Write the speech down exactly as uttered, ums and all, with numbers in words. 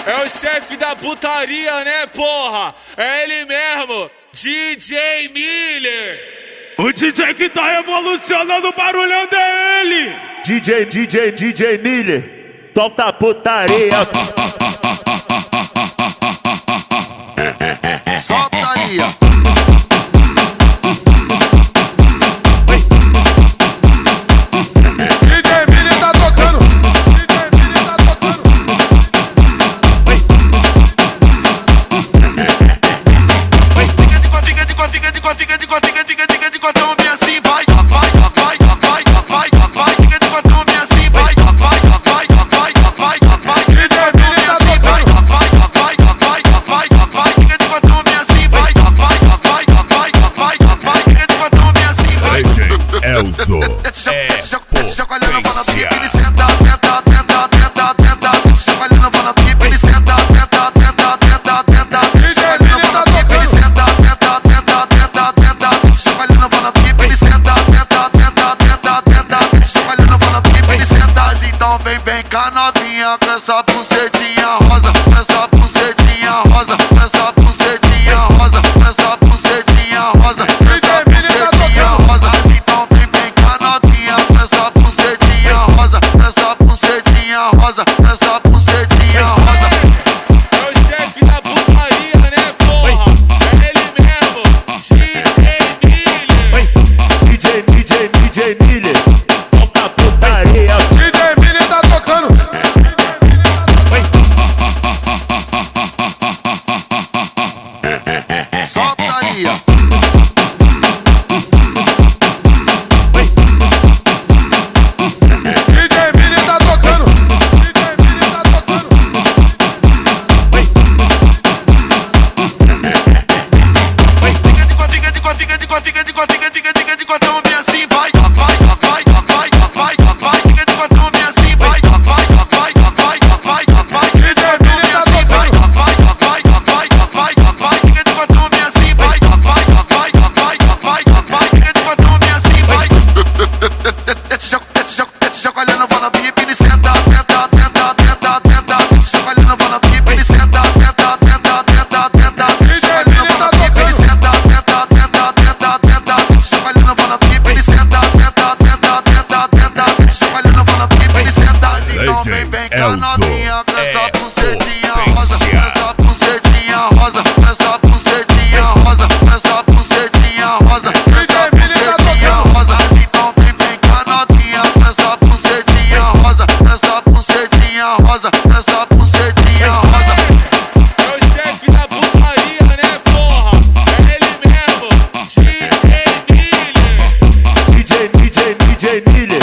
É o chefe da putaria, né, porra? É ele mesmo, D J Miller. O D J que tá revolucionando o barulhão dele. D J, D J, D J Miller, toca putaria. Só putaria. Elzo é potência. Ele senta, tenta, tenta, tenta, tenta. Chacoalhando vou na pipa, ele senta, tenta, tenta, tenta, tenta. Chacoalhando vou na pipa, ele senta, tenta, tenta, tenta, tenta. Chacoalhando vou na pipa, ele senta, tenta, tenta, tenta, tenta. Chacoalhando vou na pipa, ele senta. Então vem, vem cá novinha com essa bucetinha rosa, com essa bucetinha rosa, com essa bucetinha rosa, com essa bucetinha rosa, com essa bucetinha rosa. Então vem, vem cá novinha com essa bucetinha rosa, essa bucetinha rosa, essa bucetinha rosa. É o chefe da putaria, né, porra? É ele mesmo, D J Miller. D J, D J, D J Miller, toca putaria. D J Miller tá tocando. Só putaria. D J Miller tá tocando. D J Miller tá tocando. Fica de quatro, fica de quatro, fica de quatro, fica de quatro, fica de quatro, fica de quatro, vem assim, vai, vai, vai, vai, vai, vai, vai. Fica de quatro, vem assim, vai, vai, vai, vai, vai, vai. D J Miller tá tocando. Vai, vai, vai, vai, vai. Fica de quatro, vem assim, vai, vai, vai, vai, vai. Fica de quatro, vem assim, vai. Chacoalhando vou na pipa, ele senta, tenta, tenta, tenta, tenta. Chacoalhando vou na pipa, ele senta, tenta, tenta, tenta, tenta. Chacoalhando vou na pipa, ele senta, tenta, tenta, tenta, tenta. Chacoalhando vou na pipa, ele senta, tenta, tenta, tenta, tenta. Chacoalhando vou na pipa, ele senta. Então vem, vem cá novinha com essa bucetinha rosa, com essa bucetinha rosa, com essa bucetinha rosa, com essa bucetinha rosa, com essa bucetinha rosa. Então vem, vem cá novinha com essa bucetinha rosa, essa bucetinha rosa, essa bucetinha rosa. É o chefe da putaria, né, porra? É ele mesmo, D J Miller. D J, D J, D J Miller.